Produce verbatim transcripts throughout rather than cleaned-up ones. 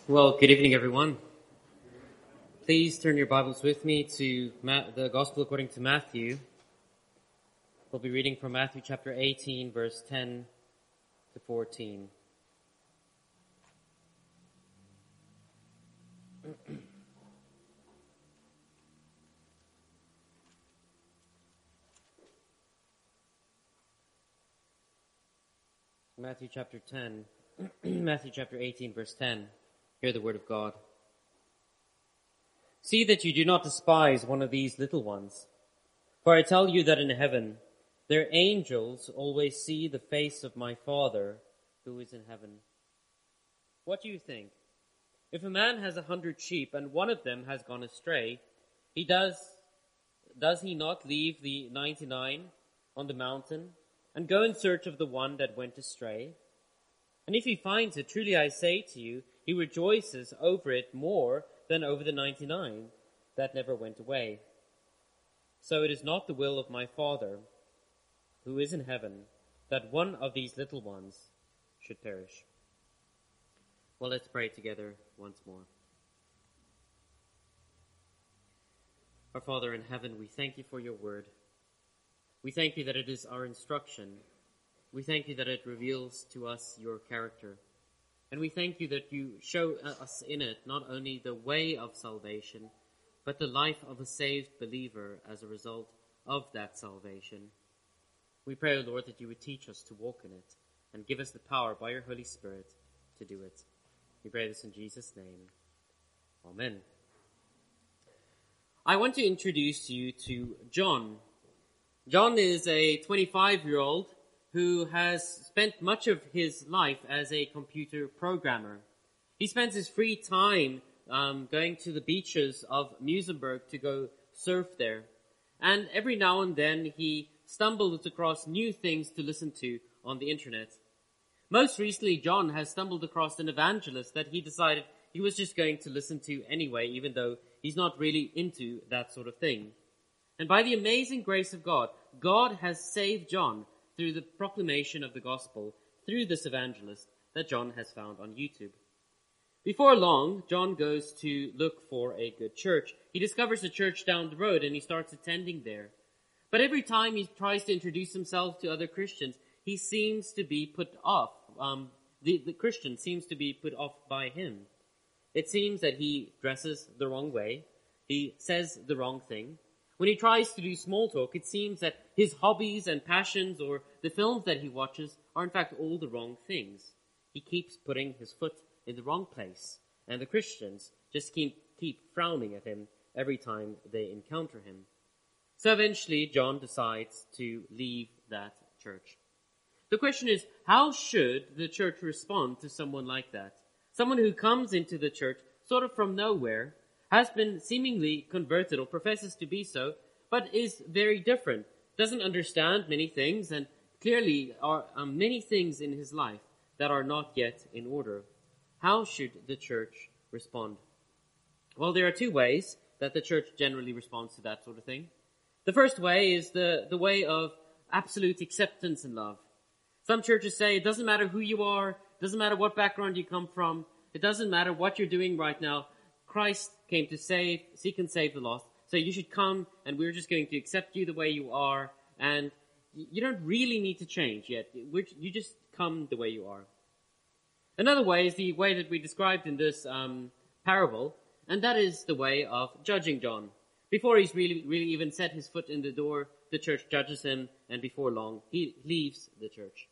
Well, good evening, everyone. Please turn your Bibles with me to Ma- the Gospel according to Matthew. We'll be reading from Matthew chapter eighteen, verse ten to fourteen. Matthew chapter ten, Matthew chapter eighteen, verse ten. Hear the word of God. See that you do not despise one of these little ones. For I tell you that in heaven, their angels always see the face of my Father who is in heaven. What do you think? If a man has a hundred sheep and one of them has gone astray, he does, does he not leave the ninety-nine on the mountain and go in search of the one that went astray? And if he finds it, truly I say to you, he rejoices over it more than over the ninety-nine that never went away. So it is not the will of my Father, who is in heaven, that one of these little ones should perish. Well, let's pray together once more. Our Father in heaven, we thank you for your word. We thank you that it is our instruction. We thank you that it reveals to us your character. And we thank you that you show us in it not only the way of salvation, but the life of a saved believer as a result of that salvation. We pray, O Lord, that you would teach us to walk in it and give us the power by your Holy Spirit to do it. We pray this in Jesus' name. Amen. I want to introduce you to John. John is a twenty-five-year-old who has spent much of his life as a computer programmer. He spends his free time um, going to the beaches of Muizenberg to go surf there. And every now and then he stumbles across new things to listen to on the internet. Most recently, John has stumbled across an evangelist that he decided he was just going to listen to anyway, even though he's not really into that sort of thing. And by the amazing grace of God, God has saved John through the proclamation of the gospel through this evangelist that John has found on YouTube. Before long, John goes to look for a good church. He discovers a church down the road and he starts attending there. But every time he tries to introduce himself to other Christians, he seems to be put off. Um, the, the Christian seems to be put off by him. It seems that he dresses the wrong way. He says the wrong thing. When he tries to do small talk, it seems that his hobbies and passions or the films that he watches are in fact all the wrong things. He keeps putting his foot in the wrong place, and the Christians just keep, keep frowning at him every time they encounter him. So eventually, John decides to leave that church. The question is, how should the church respond to someone like that? Someone who comes into the church sort of from nowhere, has been seemingly converted or professes to be so, but is very different, doesn't understand many things, and clearly are um, many things in his life that are not yet in order. How should the church respond? Well, there are two ways that the church generally responds to that sort of thing. The first way is the, the way of absolute acceptance and love. Some churches say it doesn't matter who you are, it doesn't matter what background you come from, it doesn't matter what you're doing right now. Christ came to save, seek and save the lost. So you should come and we're just going to accept you the way you are. And you don't really need to change yet. We're, you just come the way you are. Another way is the way that we described in this um, parable. And that is the way of judging John. Before he's really, really even set his foot in the door, the church judges him. And before long, he leaves the church.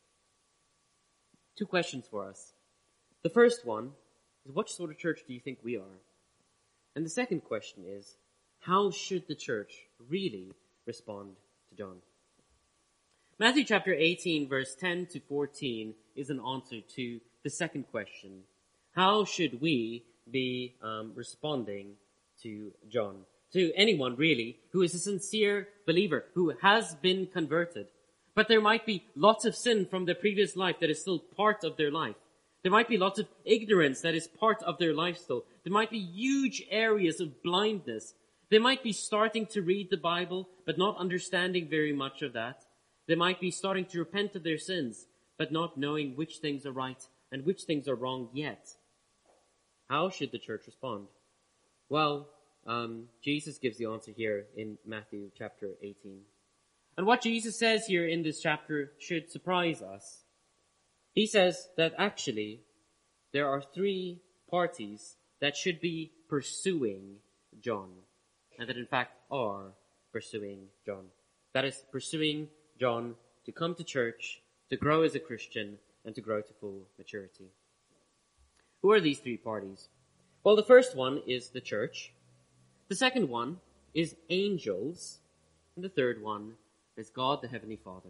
Two questions for us. The first one is, what sort of church do you think we are? And the second question is, how should the church really respond to John? Matthew chapter eighteen, verse ten to fourteen is an answer to the second question. How should we be um, responding to John? To anyone, really, who is a sincere believer, who has been converted. But there might be lots of sin from their previous life that is still part of their life. There might be lots of ignorance that is part of their life still. There might be huge areas of blindness. They might be starting to read the Bible, but not understanding very much of that. They might be starting to repent of their sins, but not knowing which things are right and which things are wrong yet. How should the church respond? Well, um, Jesus gives the answer here in Matthew chapter eighteen. And what Jesus says here in this chapter should surprise us. He says that actually there are three parties that should be pursuing John, and that in fact are pursuing John. That is, pursuing John to come to church, to grow as a Christian, and to grow to full maturity. Who are these three parties? Well, the first one is the church. The second one is angels. And the third one is God the Heavenly Father.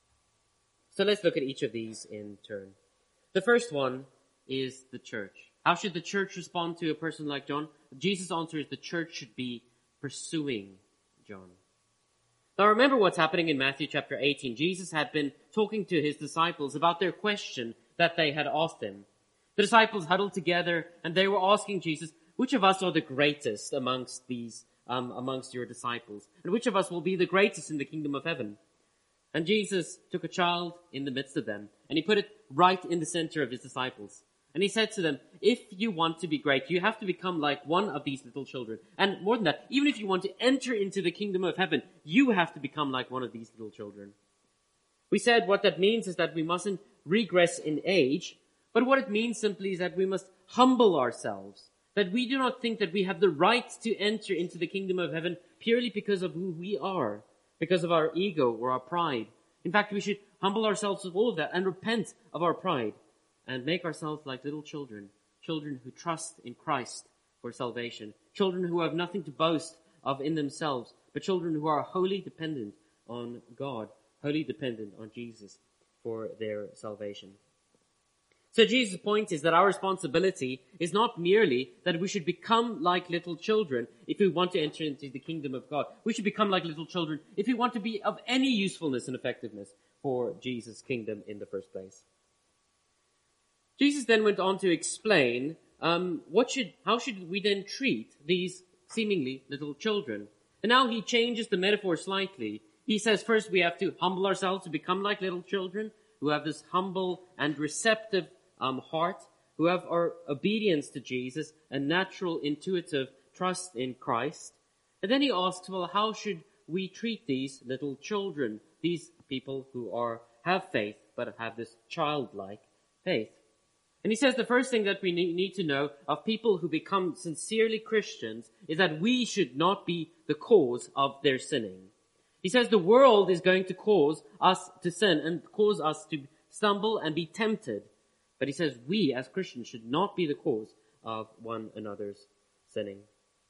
So let's look at each of these in turn. The first one is the church. How should the church respond to a person like John? Jesus' answer is the church should be pursuing John. Now remember what's happening in Matthew chapter eighteen. Jesus had been talking to his disciples about their question that they had asked him. The disciples huddled together and they were asking Jesus, which of us are the greatest amongst these, um, amongst your disciples? And which of us will be the greatest in the kingdom of heaven? And Jesus took a child in the midst of them and he put it right in the center of his disciples. And he said to them, if you want to be great, you have to become like one of these little children. And more than that, even if you want to enter into the kingdom of heaven, you have to become like one of these little children. We said what that means is that we mustn't regress in age, but what it means simply is that we must humble ourselves, that we do not think that we have the right to enter into the kingdom of heaven purely because of who we are, because of our ego or our pride. In fact, we should humble ourselves of all of that and repent of our pride and make ourselves like little children, children who trust in Christ for salvation, children who have nothing to boast of in themselves, but children who are wholly dependent on God, wholly dependent on Jesus for their salvation. So Jesus' point is that our responsibility is not merely that we should become like little children if we want to enter into the kingdom of God. We should become like little children if we want to be of any usefulness and effectiveness for Jesus' kingdom in the first place. Jesus then went on to explain um, what should, how should we then treat these seemingly little children. And now he changes the metaphor slightly. He says first we have to humble ourselves to become like little children who have this humble and receptive um, heart, who have our obedience to Jesus, a natural, intuitive trust in Christ. And then he asks, well, how should we treat these little children, these people who are have faith but have this childlike faith? And he says the first thing that we need to know of people who become sincerely Christians is that we should not be the cause of their sinning. He says the world is going to cause us to sin and cause us to stumble and be tempted. But he says we as Christians should not be the cause of one another's sinning.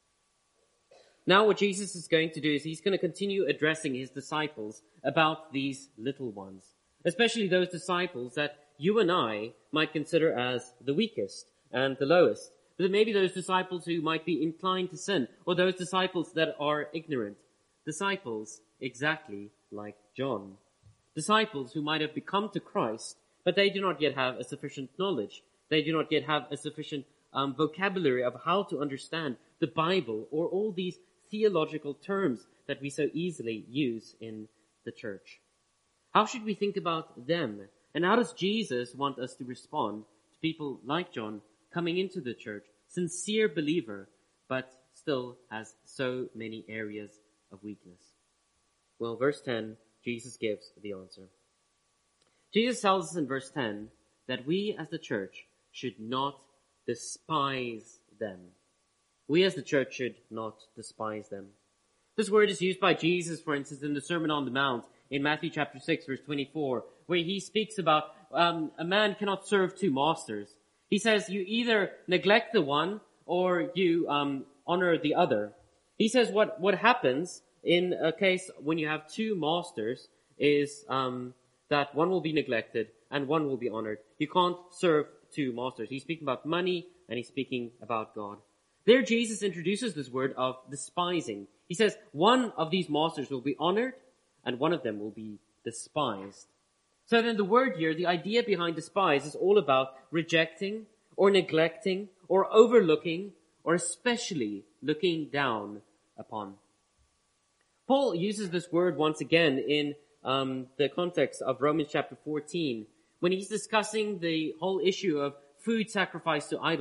Now what Jesus is going to do is he's going to continue addressing his disciples about these little ones, especially those disciples that you and I might consider as the weakest and the lowest. But maybe those disciples who might be inclined to sin, or those disciples that are ignorant. Disciples exactly like John. Disciples who might have become to Christ, but they do not yet have a sufficient knowledge. They do not yet have a sufficient um, vocabulary of how to understand the Bible or all these theological terms that we so easily use in the church. How should we think about them? And how does Jesus want us to respond to people like John coming into the church, sincere believer, but still has so many areas of weakness? Well, verse ten, Jesus gives the answer. Jesus tells us in verse ten that we as the church should not despise them. We as the church should not despise them. This word is used by Jesus, for instance, in the Sermon on the Mount in Matthew chapter six, verse twenty-four, where he speaks about um, a man cannot serve two masters. He says you either neglect the one or you um, honor the other. He says what, what happens in a case when you have two masters is um, that one will be neglected and one will be honored. You can't serve two masters. He's speaking about money and he's speaking about God. There Jesus introduces this word of despising. He says one of these masters will be honored and one of them will be despised. So then the word here, the idea behind despise, is all about rejecting or neglecting or overlooking or especially looking down upon. Paul uses this word once again in um, the context of Romans chapter fourteen when he's discussing the whole issue of food sacrificed to idols.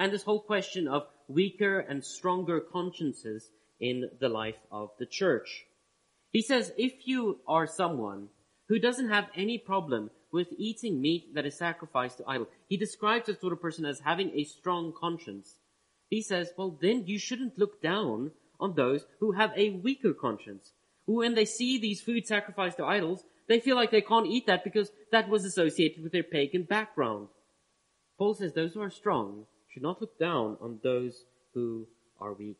and this whole question of weaker and stronger consciences in the life of the church. He says, if you are someone who doesn't have any problem with eating meat that is sacrificed to idols, he describes this sort of person as having a strong conscience. He says, well, then you shouldn't look down on those who have a weaker conscience, who when they see these food sacrificed to idols, they feel like they can't eat that because that was associated with their pagan background. Paul says those who are strong should not look down on those who are weak.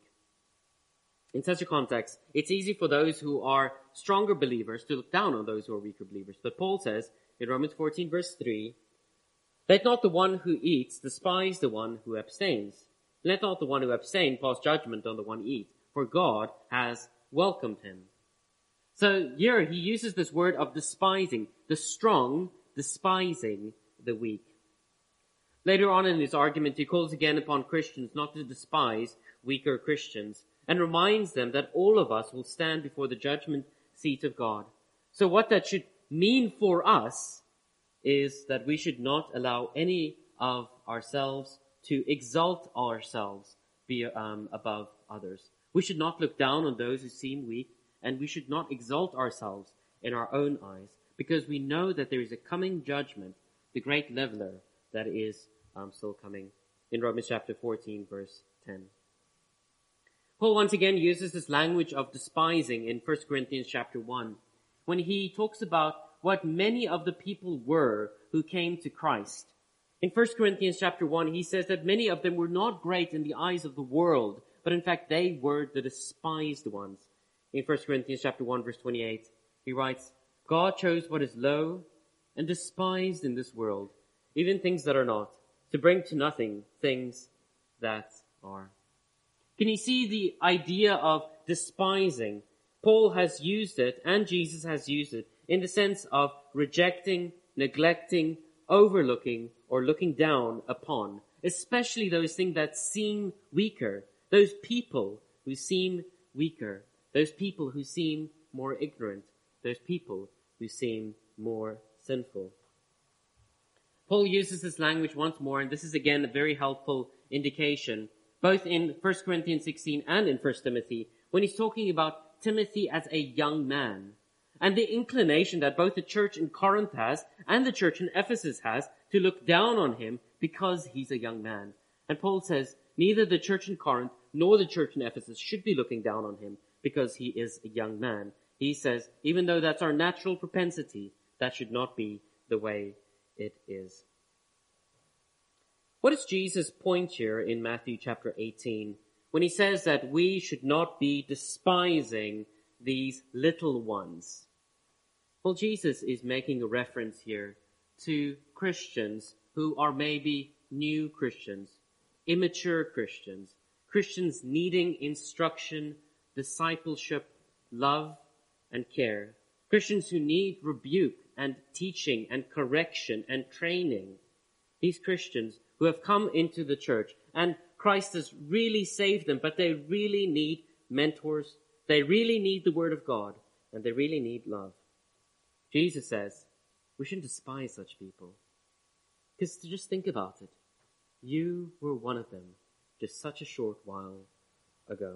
In such a context, it's easy for those who are stronger believers to look down on those who are weaker believers. But Paul says in Romans fourteen verse three, let not the one who eats despise the one who abstains. Let not the one who abstains pass judgment on the one who eats, for God has welcomed him. So here he uses this word of despising, the strong despising the weak. Later on in his argument, he calls again upon Christians not to despise weaker Christians and reminds them that all of us will stand before the judgment seat of God. So what that should mean for us is that we should not allow any of ourselves to exalt ourselves be, um, above others. We should not look down on those who seem weak, and we should not exalt ourselves in our own eyes, because we know that there is a coming judgment, the great leveler that is um, still coming, in Romans chapter fourteen, verse ten. Paul once again uses this language of despising in First Corinthians chapter one, when he talks about what many of the people were who came to Christ. In First Corinthians chapter one, he says that many of them were not great in the eyes of the world, but in fact they were the despised ones. In First Corinthians chapter one, verse twenty-eight, he writes, God chose what is low and despised in this world, even things that are not, to bring to nothing things that are. Can you see the idea of despising? Paul has used it, and Jesus has used it, in the sense of rejecting, neglecting, overlooking, or looking down upon, especially those things that seem weaker, those people who seem weaker, those people who seem more ignorant, those people who seem more sinful. Paul uses this language once more, and this is again a very helpful indication, both in First Corinthians sixteen and in First Timothy, when he's talking about Timothy as a young man, and the inclination that both the church in Corinth has and the church in Ephesus has to look down on him because he's a young man. And Paul says neither the church in Corinth nor the church in Ephesus should be looking down on him because he is a young man. He says, even though that's our natural propensity, that should not be the way it is. What is Jesus' point here in Matthew chapter eighteen when he says that we should not be despising these little ones? Well, Jesus is making a reference here to Christians who are maybe new Christians, immature Christians, Christians needing instruction, discipleship, love, and care. Christians who need rebuke and teaching and correction and training. These Christians who have come into the church and Christ has really saved them, but they really need mentors. They really need the Word of God, and they really need love. Jesus says we shouldn't despise such people. Because just think about it. You were one of them just such a short while ago.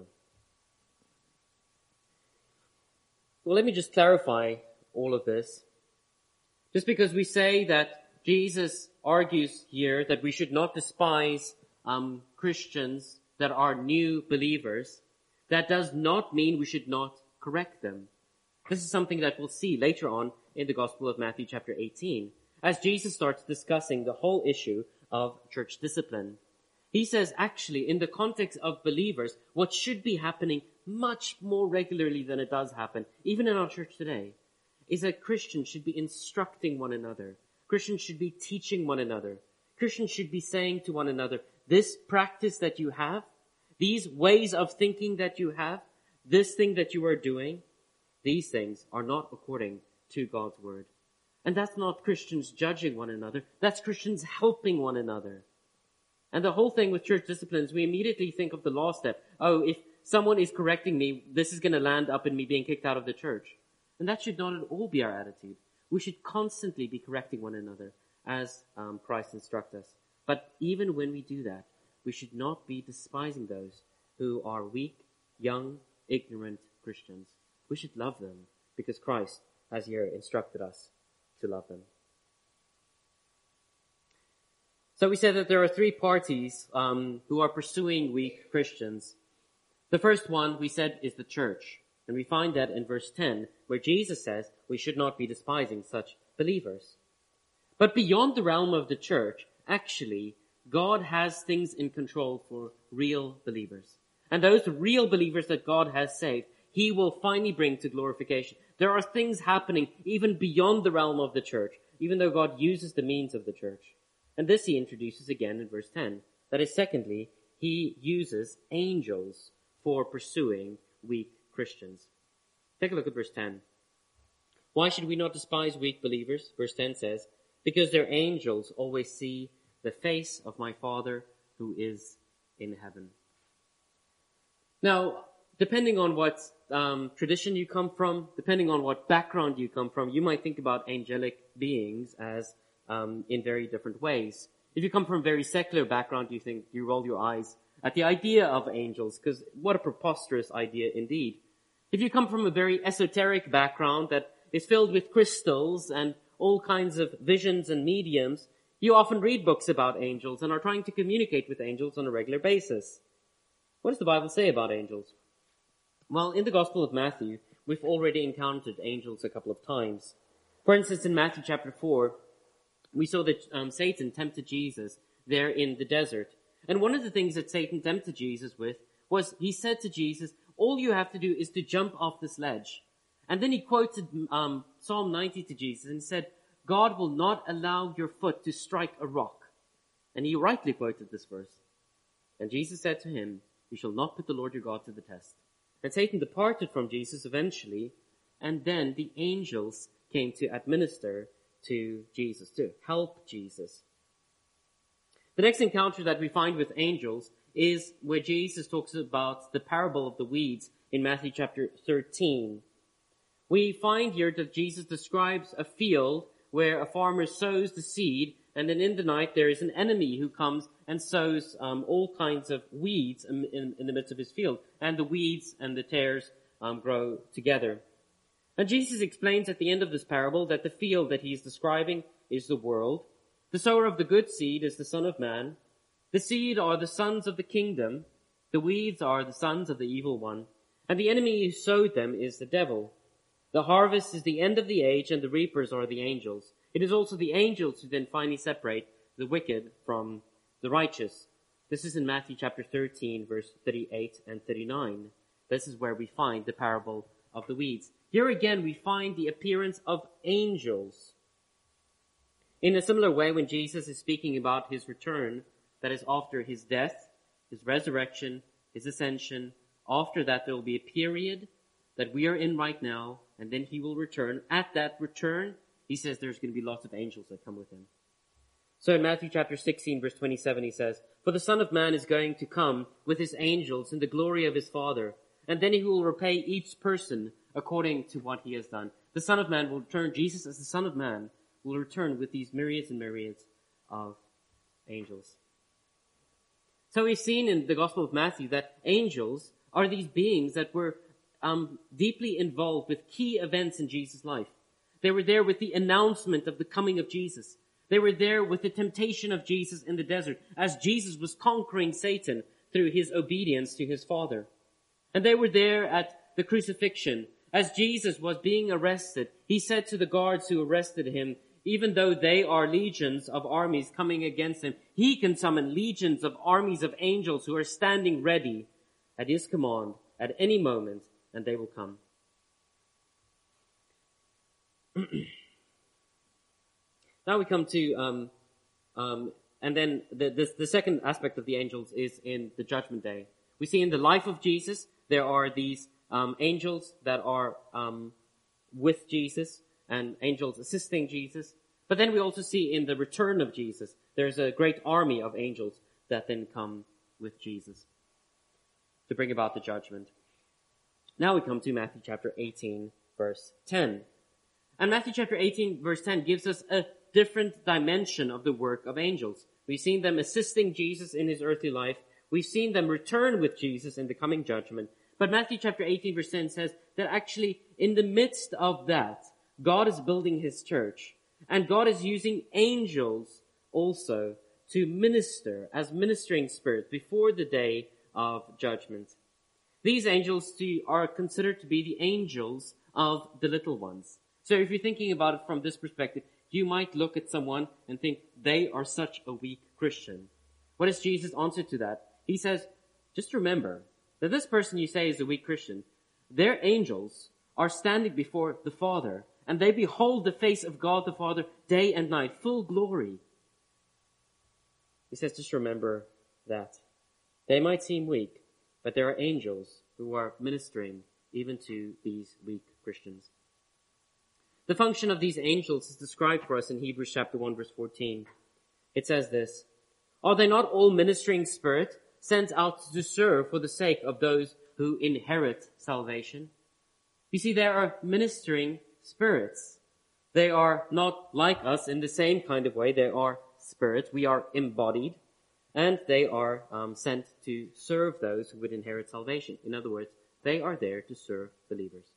Well, let me just clarify all of this. Just because we say that Jesus argues here that we should not despise um, Christians that are new believers, that does not mean we should not correct them. This is something that we'll see later on in the Gospel of Matthew chapter eighteen, as Jesus starts discussing the whole issue of church discipline. He says actually in the context of believers, what should be happening much more regularly than it does happen, even in our church today, is that Christians should be instructing one another. Christians should be teaching one another. Christians should be saying to one another, this practice that you have, these ways of thinking that you have, this thing that you are doing, these things are not according to God's word. And that's not Christians judging one another. That's Christians helping one another. And the whole thing with church disciplines, we immediately think of the last step. Oh, if someone is correcting me, this is going to land up in me being kicked out of the church. And that should not at all be our attitude. We should constantly be correcting one another as um, Christ instructs us. But even when we do that, we should not be despising those who are weak, young, ignorant Christians. We should love them because Christ has here instructed us to love them. So we said that there are three parties um, who are pursuing weak Christians. The first one, we said, is the church. And we find that in verse ten, where Jesus says we should not be despising such believers. But beyond the realm of the church, actually, God has things in control for real believers. And those real believers that God has saved, He will finally bring to glorification. There are things happening even beyond the realm of the church, even though God uses the means of the church. And this He introduces again in verse ten. That is, secondly, He uses angels for pursuing weak Christians. Take a look at verse ten. Why should we not despise weak believers? Verse ten says, because their angels always see the face of my Father who is in heaven. Now, depending on what um, tradition you come from, depending on what background you come from, you might think about angelic beings as um, in very different ways. If you come from a very secular background, you think, you roll your eyes at the idea of angels, because what a preposterous idea indeed. If you come from a very esoteric background that is filled with crystals and all kinds of visions and mediums, you often read books about angels and are trying to communicate with angels on a regular basis. What does the Bible say about angels? Well, in the Gospel of Matthew, we've already encountered angels a couple of times. For instance, in Matthew chapter four, we saw that um, Satan tempted Jesus there in the desert. And one of the things that Satan tempted Jesus with was he said to Jesus, all you have to do is to jump off this ledge. And then he quoted um, Psalm ninety to Jesus and said, God will not allow your foot to strike a rock. And he rightly quoted this verse. And Jesus said to him, you shall not put the Lord your God to the test. And Satan departed from Jesus eventually, and then the angels came to administer to Jesus, to help Jesus. The next encounter that we find with angels is where Jesus talks about the parable of the weeds in Matthew chapter thirteen. We find here that Jesus describes a field where a farmer sows the seed, and then in the night there is an enemy who comes and sows um, all kinds of weeds in, in, in the midst of his field. And the weeds and the tares um, grow together. And Jesus explains at the end of this parable that the field that he is describing is the world. The sower of the good seed is the Son of Man. The seed are the sons of the kingdom. The weeds are the sons of the evil one. And the enemy who sowed them is the devil. The harvest is the end of the age, and the reapers are the angels. It is also the angels who then finally separate the wicked from the righteous. This is in Matthew chapter thirteen, verse thirty-eight and thirty-nine. This is where we find the parable of the weeds. Here again we find the appearance of angels. In a similar way, when Jesus is speaking about his return, that is after his death, his resurrection, his ascension, after that there will be a period that we are in right now, and then he will return. At that return, he says there's going to be lots of angels that come with him. So in Matthew chapter sixteen, verse twenty-seven, he says, for the Son of Man is going to come with his angels in the glory of his Father, and then he will repay each person according to what he has done. The Son of Man will return, Jesus as the Son of Man will return with these myriads and myriads of angels. So we've seen in the Gospel of Matthew that angels are these beings that were um, deeply involved with key events in Jesus' life. They were there with the announcement of the coming of Jesus. They were there with the temptation of Jesus in the desert as Jesus was conquering Satan through his obedience to his Father. And they were there at the crucifixion. As Jesus was being arrested, he said to the guards who arrested him, even though they are legions of armies coming against him, he can summon legions of armies of angels who are standing ready at his command at any moment, and they will come. Now we come to, um, um, and then the, the, the second aspect of the angels is in the judgment day. We see in the life of Jesus, there are these um, angels that are um, with Jesus and angels assisting Jesus. But then we also see in the return of Jesus, there's a great army of angels that then come with Jesus to bring about the judgment. Now we come to Matthew chapter eighteen, verse ten. And Matthew chapter eighteen, verse ten gives us a different dimension of the work of angels. We've seen them assisting Jesus in his earthly life. We've seen them return with Jesus in the coming judgment. But Matthew chapter eighteen verse ten says that actually in the midst of that, God is building his church. And God is using angels also to minister as ministering spirits before the day of judgment. These angels are considered to be the angels of the little ones. So if you're thinking about it from this perspective, you might look at someone and think they are such a weak Christian. What is Jesus' answer to that? He says, just remember that this person you say is a weak Christian, their angels are standing before the Father, and they behold the face of God the Father day and night, full glory. He says, just remember that. They might seem weak, but there are angels who are ministering even to these weak Christians. The function of these angels is described for us in Hebrews chapter one verse fourteen. It says this, are they not all ministering spirits sent out to serve for the sake of those who inherit salvation? You see, there are ministering spirits. They are not like us in the same kind of way. They are spirits. We are embodied. And they are um, sent to serve those who would inherit salvation. In other words, they are there to serve believers.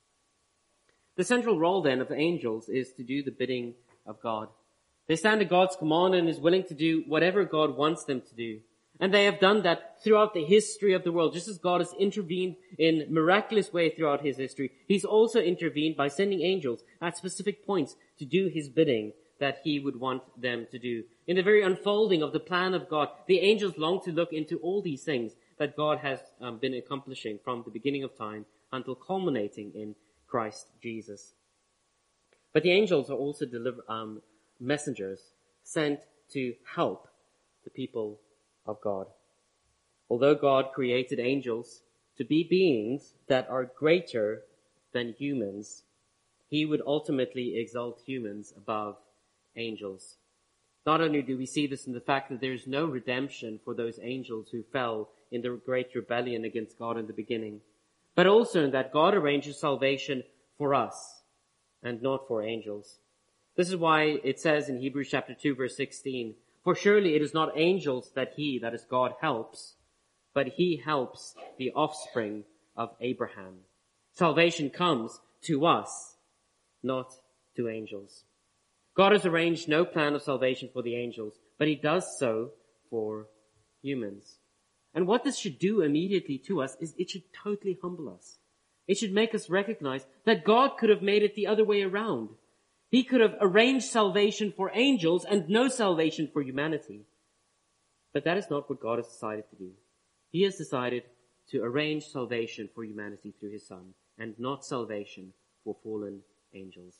The central role then of angels is to do the bidding of God. They stand at God's command and is willing to do whatever God wants them to do. And they have done that throughout the history of the world. Just as God has intervened in miraculous way throughout his history, he's also intervened by sending angels at specific points to do his bidding that he would want them to do. In the very unfolding of the plan of God, the angels long to look into all these things that God has um, been accomplishing from the beginning of time until culminating in Christ Jesus. But the angels are also deliver, um, messengers sent to help the people of God. Although God created angels to be beings that are greater than humans, he would ultimately exalt humans above angels. Not only do we see this in the fact that there is no redemption for those angels who fell in the great rebellion against God in the beginning, but also in that God arranges salvation for us and not for angels. This is why it says in Hebrews chapter two verse sixteen, for surely it is not angels that he, that is God, helps, but he helps the offspring of Abraham. Salvation comes to us, not to angels. God has arranged no plan of salvation for the angels, but he does so for humans. And what this should do immediately to us is it should totally humble us. It should make us recognize that God could have made it the other way around. He could have arranged salvation for angels and no salvation for humanity. But that is not what God has decided to do. He has decided to arrange salvation for humanity through his Son, and not salvation for fallen angels.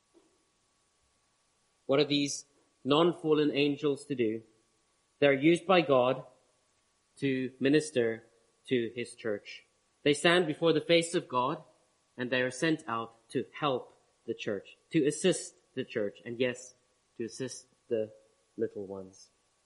What are these non-fallen angels to do? They're used by God to minister to his church. They stand before the face of God, and they are sent out to help the church, to assist the church, and yes, to assist the little ones.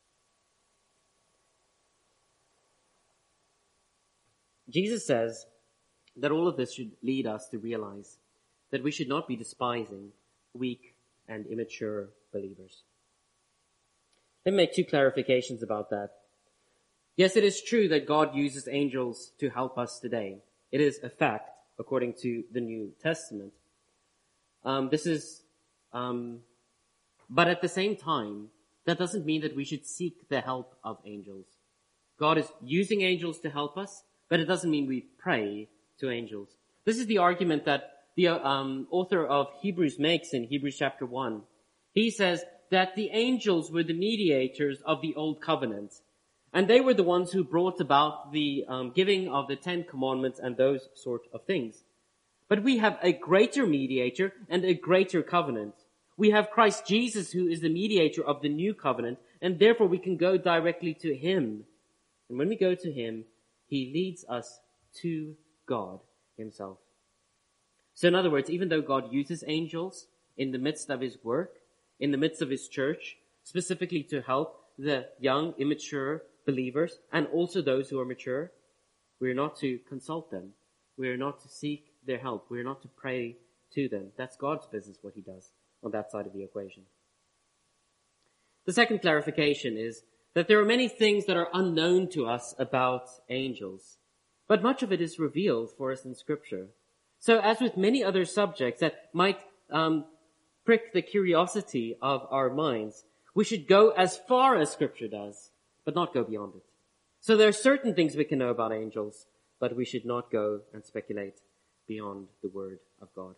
Jesus says that all of this should lead us to realize that we should not be despising weak and immature believers. Let me make two clarifications about that. Yes, it is true that God uses angels to help us today. It is a fact, according to the New Testament. Um, this is, um, but at the same time, that doesn't mean that we should seek the help of angels. God is using angels to help us, but it doesn't mean we pray to angels. This is the argument that the um, author of Hebrews makes in Hebrews chapter one. He says that the angels were the mediators of the old covenant, and they were the ones who brought about the um, giving of the Ten Commandments and those sort of things. But we have a greater mediator and a greater covenant. We have Christ Jesus, who is the mediator of the new covenant, and therefore we can go directly to him. And when we go to him, he leads us to God himself. So in other words, even though God uses angels in the midst of his work, in the midst of his church, specifically to help the young, immature believers, and also those who are mature, we are not to consult them. We are not to seek their help. We are not to pray to them. That's God's business, what he does on that side of the equation. The second clarification is that there are many things that are unknown to us about angels, but much of it is revealed for us in Scripture. So as with many other subjects that might um, prick the curiosity of our minds, we should go as far as Scripture does, but not go beyond it. So there are certain things we can know about angels, but we should not go and speculate beyond the Word of God.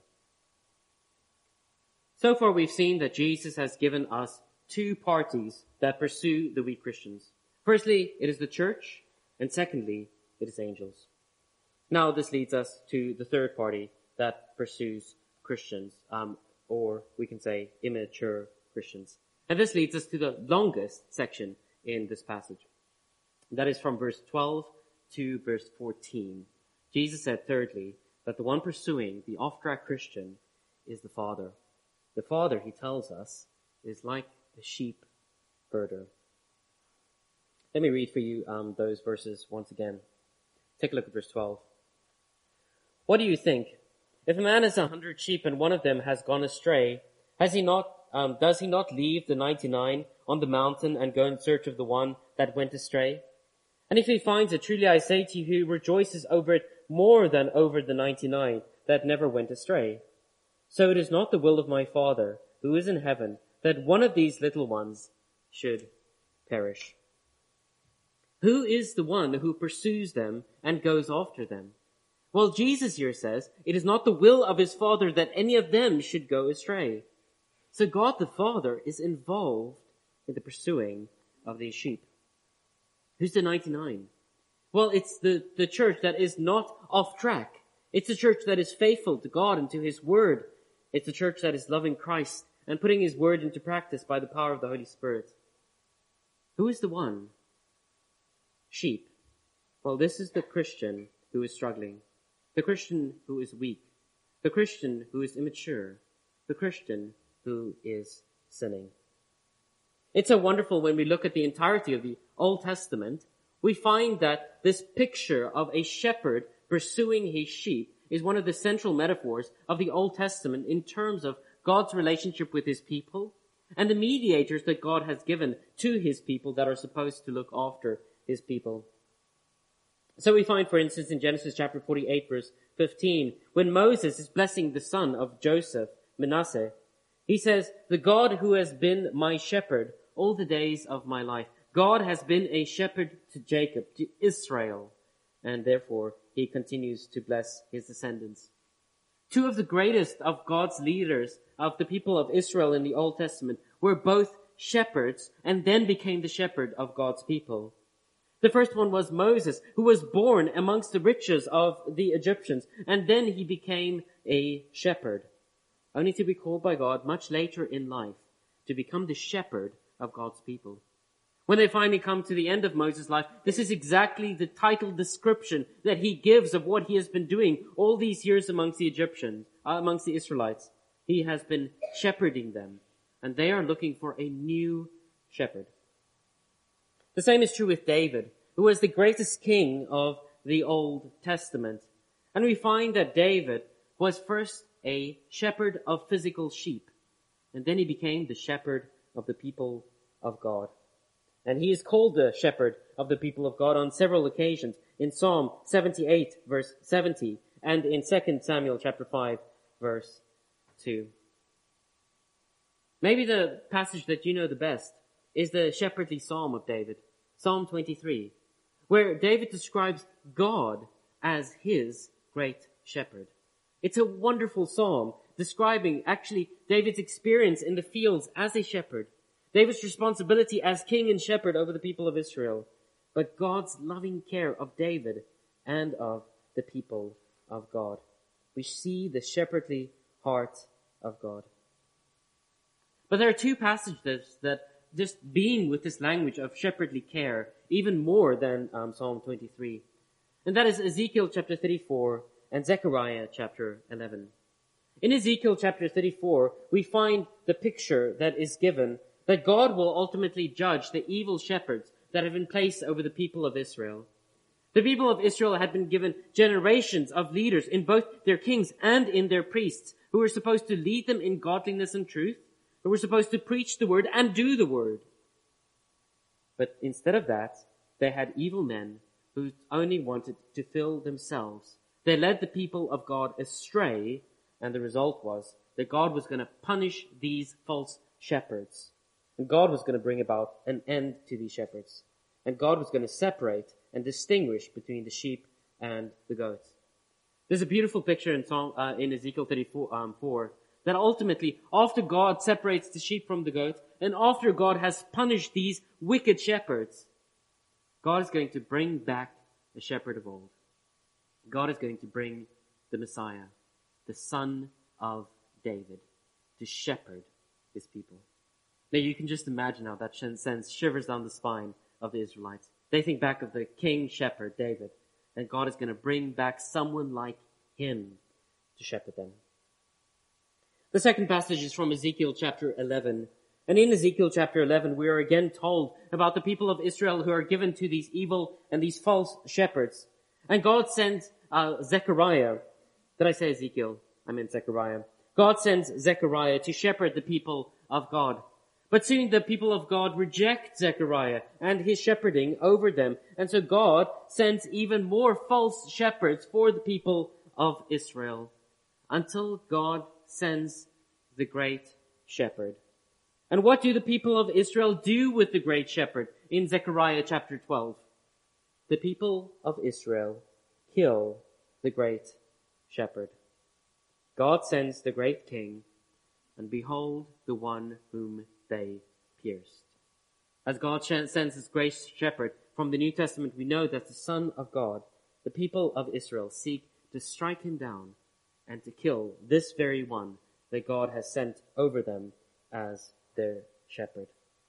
So far we've seen that Jesus has given us two parties that pursue the weak Christians. Firstly, it is the church, and secondly, it is angels. Now this leads us to the third party that pursues Christians, um, or we can say immature Christians. And this leads us to the longest section in this passage. That is from verse twelve to verse fourteen. Jesus said thirdly, that the one pursuing the off-track Christian is the Father. The Father, he tells us, is like a sheep herder. Let me read for you um, those verses once again. Take a look at verse twelve. What do you think? If a man has a hundred sheep and one of them has gone astray, has he not, um, does he not leave the ninety-nine on the mountain and go in search of the one that went astray? And if he finds it, truly I say to you, he rejoices over it more than over the ninety-nine that never went astray. So it is not the will of my Father, who is in heaven, that one of these little ones should perish. Who is the one who pursues them and goes after them? Well, Jesus here says, it is not the will of his Father that any of them should go astray. So God the Father is involved in the pursuing of these sheep. Who's the ninety-nine? Well, it's the, the church that is not off track. It's a church that is faithful to God and to his word. It's a church that is loving Christ and putting his word into practice by the power of the Holy Spirit. Who is the one? Sheep. Well, this is the Christian who is struggling. The Christian who is weak. The Christian who is immature. The Christian who is sinning. It's so wonderful when we look at the entirety of the Old Testament, we find that this picture of a shepherd pursuing his sheep is one of the central metaphors of the Old Testament in terms of God's relationship with his people and the mediators that God has given to his people that are supposed to look after his people. So we find, for instance, in Genesis chapter forty-eight, verse fifteen, when Moses is blessing the son of Joseph, Manasseh, he says, the God who has been my shepherd all the days of my life. God has been a shepherd to Jacob, to Israel, and therefore he continues to bless his descendants. Two of the greatest of God's leaders of the people of Israel in the Old Testament were both shepherds and then became the shepherd of God's people. The first one was Moses, who was born amongst the riches of the Egyptians, and then he became a shepherd, only to be called by God much later in life to become the shepherd of God's people. When they finally come to the end of Moses' life, this is exactly the title description that he gives of what he has been doing all these years amongst the Egyptians, uh, amongst the Israelites. He has been shepherding them, and they are looking for a new shepherd. The same is true with David, who was the greatest king of the Old Testament. And we find that David was first a shepherd of physical sheep, and then he became the shepherd of the people of God. And he is called the shepherd of the people of God on several occasions in Psalm seventy-eight, verse seventy, and in Second Samuel chapter five, verse two. Maybe the passage that you know the best is the shepherdly psalm of David, Psalm twenty-three, where David describes God as his great shepherd. It's a wonderful psalm describing actually David's experience in the fields as a shepherd, David's responsibility as king and shepherd over the people of Israel, but God's loving care of David and of the people of God. We see the shepherdly heart of God. But there are two passages that just beam with this language of shepherdly care even more than um, Psalm twenty-three. And that is Ezekiel chapter thirty-four and Zechariah chapter eleven. In Ezekiel chapter thirty-four, we find the picture that is given that God will ultimately judge the evil shepherds that have been placed over the people of Israel. The people of Israel had been given generations of leaders in both their kings and in their priests who were supposed to lead them in godliness and truth, who were supposed to preach the word and do the word. But instead of that, they had evil men who only wanted to fill themselves. They led the people of God astray, and the result was that God was going to punish these false shepherds. And God was going to bring about an end to these shepherds. And God was going to separate and distinguish between the sheep and the goats. There's a beautiful picture in, Psalm, uh, in Ezekiel thirty-four, um, four, that ultimately, after God separates the sheep from the goats, and after God has punished these wicked shepherds, God is going to bring back a shepherd of old. God is going to bring the Messiah, the Son of David, to shepherd his people. Now you can just imagine how that sends shivers down the spine of the Israelites. They think back of the king shepherd, David, and God is going to bring back someone like him to shepherd them. The second passage is from Ezekiel chapter eleven. And in Ezekiel chapter eleven, we are again told about the people of Israel who are given to these evil and these false shepherds. And God sends uh, Zechariah. Did I say Ezekiel? I meant Zechariah. God sends Zechariah to shepherd the people of God. But soon the people of God reject Zechariah and his shepherding over them. And so God sends even more false shepherds for the people of Israel until God sends the great shepherd. And what do the people of Israel do with the great shepherd in Zechariah chapter twelve? The people of Israel kill the great shepherd. God sends the great king, and behold the one whom they pierced. As God sends his great shepherd from the New Testament, we know that the Son of God, the people of Israel, seek to strike him down and to kill this very one that God has sent over them as their shepherd.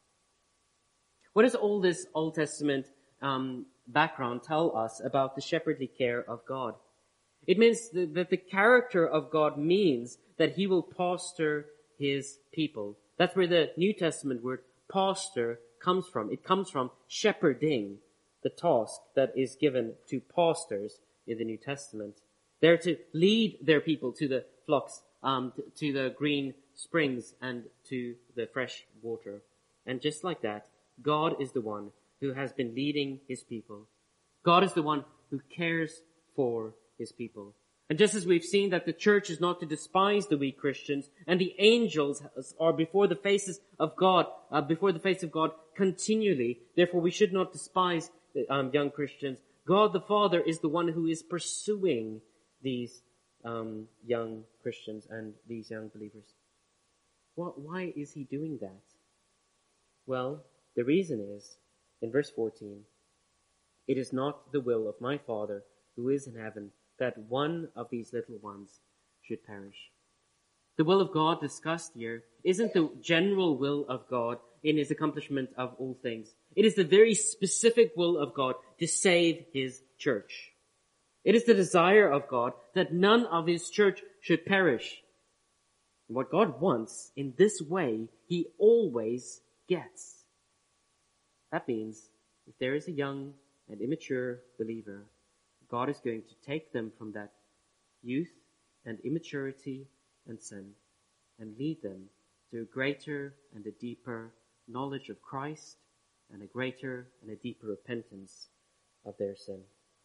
What does all this Old Testament um, background tell us about the shepherdly care of God? It means that the character of God means that he will pastor his people. That's where the New Testament word pastor comes from. It comes from shepherding, the task that is given to pastors in the New Testament. They're to lead their people to the flocks, um, to, to the green springs and to the fresh water. And just like that, God is the one who has been leading his people. God is the one who cares for his people. And just as we've seen that the church is not to despise the weak Christians, and the angels are before the faces of God, uh, before the face of God continually, therefore we should not despise um, young Christians. God the Father is the one who is pursuing these um, young Christians and these young believers. What, why is he doing that? Well, the reason is, in verse fourteen, it is not the will of my Father who is in heaven that one of these little ones should perish. The will of God discussed here isn't the general will of God in his accomplishment of all things. It is the very specific will of God to save his church. It is the desire of God that none of his church should perish. And what God wants in this way, he always gets. That means if there is a young and immature believer, God is going to take them from that youth and immaturity and sin and lead them to a greater and a deeper knowledge of Christ and a greater and a deeper repentance of their sin.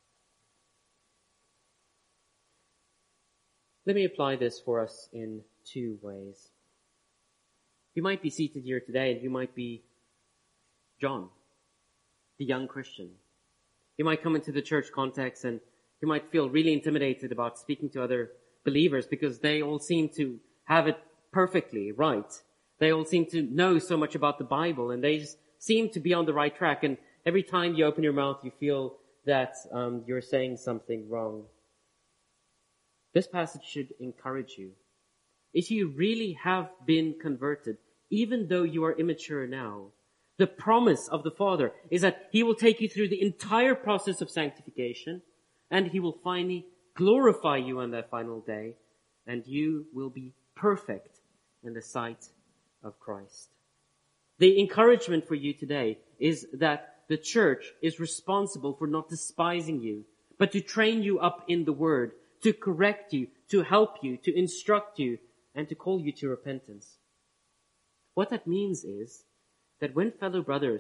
Let me apply this for us in two ways. You might be seated here today and you might be John, the young Christian. You might come into the church context and you might feel really intimidated about speaking to other believers because they all seem to have it perfectly right. They all seem to know so much about the Bible and they just seem to be on the right track. And every time you open your mouth, you feel that um, you're saying something wrong. This passage should encourage you. If you really have been converted, even though you are immature now, the promise of the Father is that he will take you through the entire process of sanctification and he will finally glorify you on that final day and you will be perfect in the sight of Christ. The encouragement for you today is that the church is responsible for not despising you, but to train you up in the Word, to correct you, to help you, to instruct you, and to call you to repentance. What that means is that when fellow brothers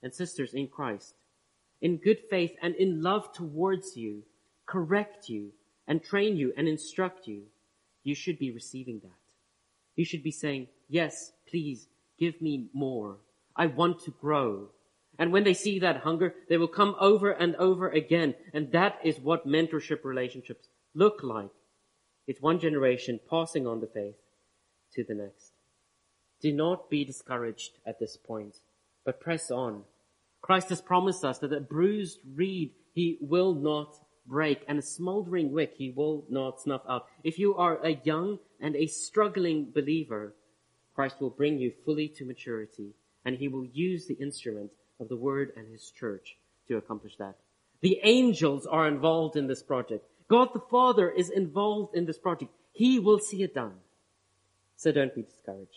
and sisters in Christ, in good faith and in love towards you, correct you and train you and instruct you, you should be receiving that. You should be saying, yes, please give me more. I want to grow. And when they see that hunger, they will come over and over again. And that is what mentorship relationships look like. It's one generation passing on the faith to the next. Do not be discouraged at this point, but press on. Christ has promised us that a bruised reed he will not break, and a smoldering wick he will not snuff out. If you are a young and a struggling believer, Christ will bring you fully to maturity, and he will use the instrument of the Word and his church to accomplish that. The angels are involved in this project. God the Father is involved in this project. He will see it done. So don't be discouraged.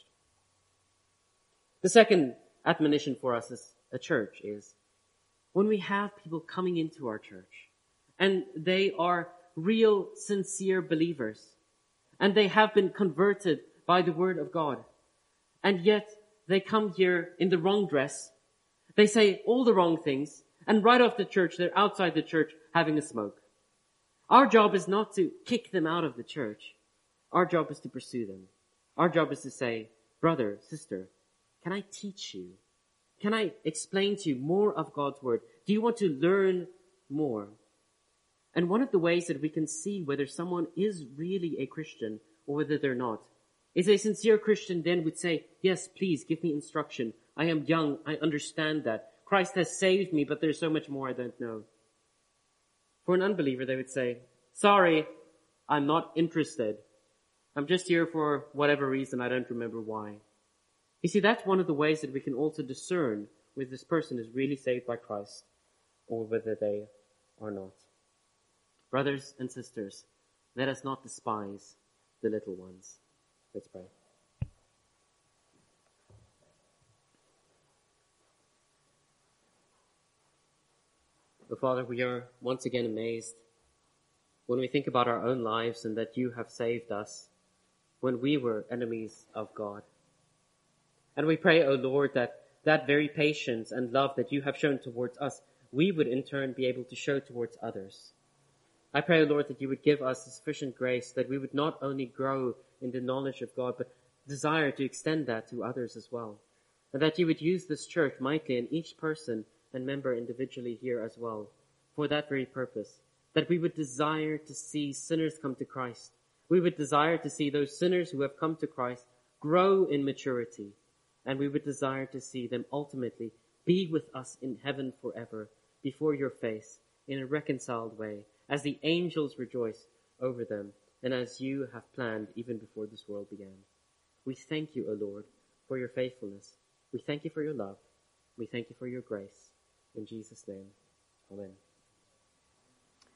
The second admonition for us as a church is when we have people coming into our church and they are real, sincere believers and they have been converted by the Word of God, and yet they come here in the wrong dress, they say all the wrong things, and right off the church, they're outside the church having a smoke. Our job is not to kick them out of the church. Our job is to pursue them. Our job is to say, brother, sister, can I teach you? Can I explain to you more of God's Word? Do you want to learn more? And one of the ways that we can see whether someone is really a Christian or whether they're not is a sincere Christian then would say, yes, please give me instruction. I am young. I understand that. Christ has saved me, but there's so much more I don't know. For an unbeliever, they would say, sorry, I'm not interested. I'm just here for whatever reason. I don't remember why. You see, that's one of the ways that we can also discern whether this person is really saved by Christ or whether they are not. Brothers and sisters, let us not despise the little ones. Let's pray. Oh, Father, we are once again amazed when we think about our own lives and that you have saved us when we were enemies of God. And we pray, O Lord, that that very patience and love that you have shown towards us, we would in turn be able to show towards others. I pray, O Lord, that you would give us sufficient grace, that we would not only grow in the knowledge of God, but desire to extend that to others as well. And that you would use this church mightily and each person and member individually here as well for that very purpose. That we would desire to see sinners come to Christ. We would desire to see those sinners who have come to Christ grow in maturity. And we would desire to see them ultimately be with us in heaven forever before your face in a reconciled way, as the angels rejoice over them and as you have planned even before this world began. We thank you, O Lord, for your faithfulness. We thank you for your love. We thank you for your grace. In Jesus' name, amen.